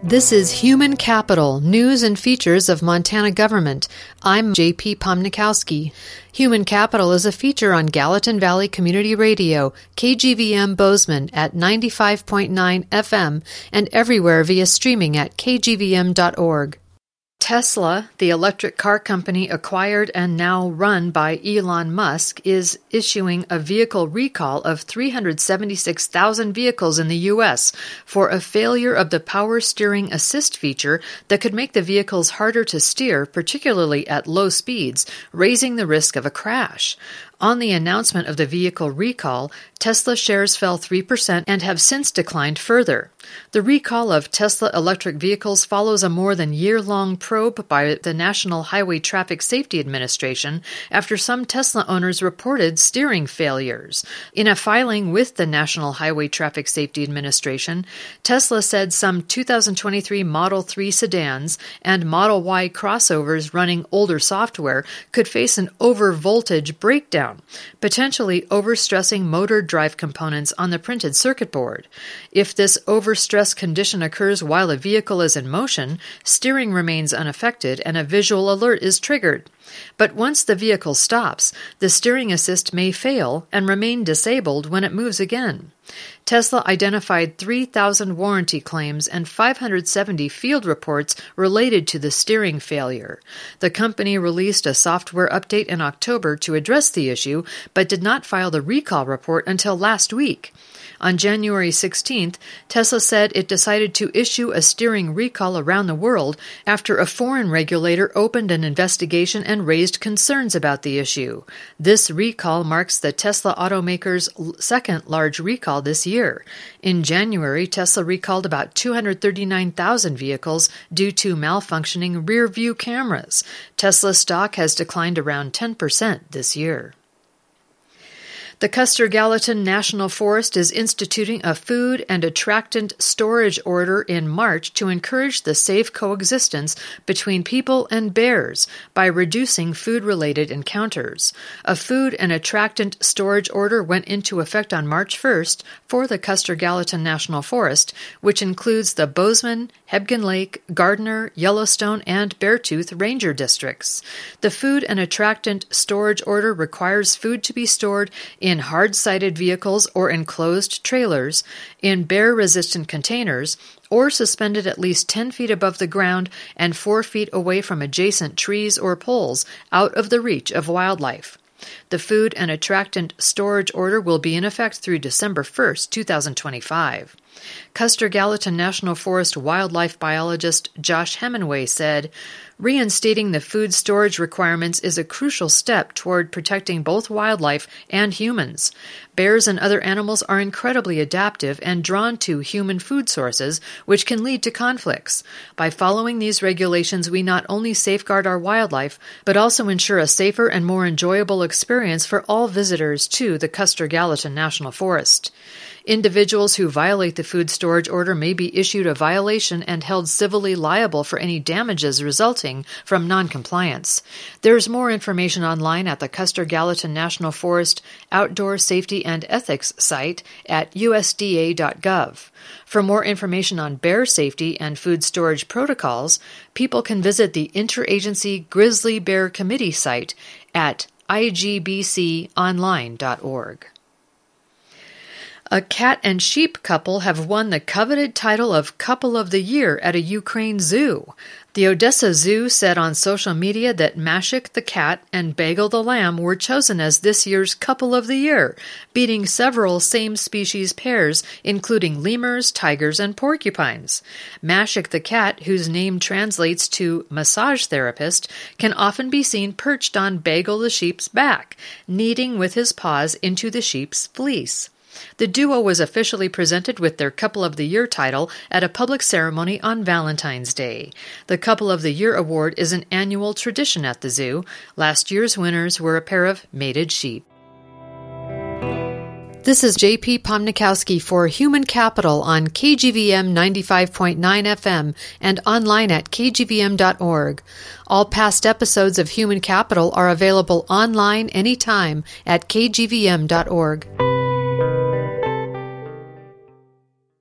This is Human Capital, News and Features of Montana Government. I'm J.P. Pomnikowski. Human Capital is a feature on Gallatin Valley Community Radio, KGVM Bozeman at 95.9 FM and everywhere via streaming at kgvm.org. Tesla, the electric car company acquired and now run by Elon Musk, is issuing a vehicle recall of 376,000 vehicles in the U.S. for a failure of the power steering assist feature that could make the vehicles harder to steer, particularly at low speeds, raising the risk of a crash. On the announcement of the vehicle recall, Tesla shares fell 3% and have since declined further. The recall of Tesla electric vehicles follows a more than year-long probe by the National Highway Traffic Safety Administration after some Tesla owners reported steering failures. In a filing with the National Highway Traffic Safety Administration, Tesla said some 2023 Model 3 sedans and Model Y crossovers running older software could face an over-voltage breakdown, potentially overstressing motor drive components on the printed circuit board. If this overstress condition occurs while a vehicle is in motion, steering remains unaffected and a visual alert is triggered. But once the vehicle stops, the steering assist may fail and remain disabled when it moves again. Tesla identified 3,000 warranty claims and 570 field reports related to the steering failure. The company released a software update in October to address the issue, but did not file the recall report until last week. On January 16th, Tesla said it decided to issue a steering recall around the world after a foreign regulator opened an investigation and raised concerns about the issue. This recall marks the Tesla automaker's second large recall this year. In January, Tesla recalled about 239,000 vehicles due to malfunctioning rear-view cameras. Tesla stock has declined around 10% this year. The Custer-Gallatin National Forest is instituting a food and attractant storage order in March to encourage the safe coexistence between people and bears by reducing food-related encounters. A food and attractant storage order went into effect on March 1st for the Custer-Gallatin National Forest, which includes the Bozeman, Hebgen Lake, Gardner, Yellowstone, and Beartooth Ranger districts. The food and attractant storage order requires food to be stored in hard-sided vehicles or enclosed trailers, in bear-resistant containers, or suspended at least 10 feet above the ground and 4 feet away from adjacent trees or poles, out of the reach of wildlife. The food and attractant storage order will be in effect through December 1st, 2025. Custer-Gallatin National Forest wildlife biologist Josh Hemingway said, "Reinstating the food storage requirements is a crucial step toward protecting both wildlife and humans. Bears and other animals are incredibly adaptive and drawn to human food sources, which can lead to conflicts. By following these regulations, we not only safeguard our wildlife, but also ensure a safer and more enjoyable experience for all visitors to the Custer-Gallatin National Forest." Individuals who violate the food storage order may be issued a violation and held civilly liable for any damages resulting from noncompliance. There's more information online at the Custer-Gallatin National Forest Outdoor Safety and Ethics site at usda.gov. For more information on bear safety and food storage protocols, people can visit the Interagency Grizzly Bear Committee site at igbconline.org. A cat and sheep couple have won the coveted title of Couple of the Year at a Ukraine zoo. The Odessa Zoo said on social media that Mashik the cat and Bagel the lamb were chosen as this year's Couple of the Year, beating several same-species pairs, including lemurs, tigers, and porcupines. Mashik the cat, whose name translates to massage therapist, can often be seen perched on Bagel the sheep's back, kneading with his paws into the sheep's fleece. The duo was officially presented with their Couple of the Year title at a public ceremony on Valentine's Day. The Couple of the Year award is an annual tradition at the zoo. Last year's winners were a pair of mated sheep. This is J.P. Pomnikowski for Human Capital on KGVM 95.9 FM and online at kgvm.org. All past episodes of Human Capital are available online anytime at kgvm.org.